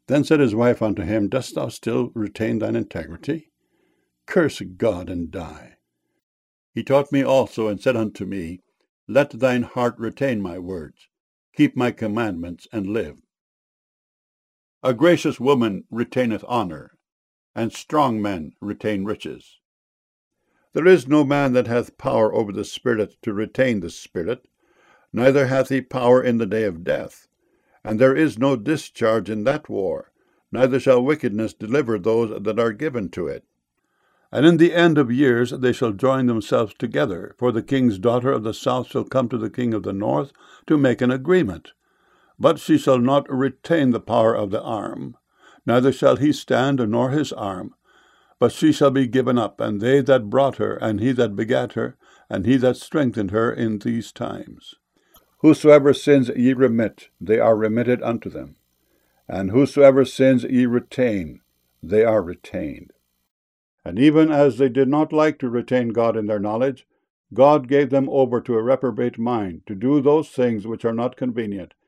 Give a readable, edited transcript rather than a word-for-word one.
Then said his wife unto him, Dost thou still retain thine integrity? Curse God and die. He taught me also, and said unto me, Let thine heart retain my words, keep my commandments, and live. A gracious woman retaineth honour, and strong men retain riches. There is no man that hath power over the spirit to retain the spirit, neither hath he power in the day of death. And there is no discharge in that war, neither shall wickedness deliver those that are given to it. And in the end of years they shall join themselves together, for the king's daughter of the south shall come to the king of the north to make an agreement. But she shall not retain the power of the arm, neither shall he stand nor his arm, but she shall be given up, and they that brought her, and he that begat her, and he that strengthened her in these times. Whosoever sins ye remit, they are remitted unto them. And whosoever sins ye retain, they are retained. And even as they did not like to retain God in their knowledge, God gave them over to a reprobate mind, to do those things which are not convenient,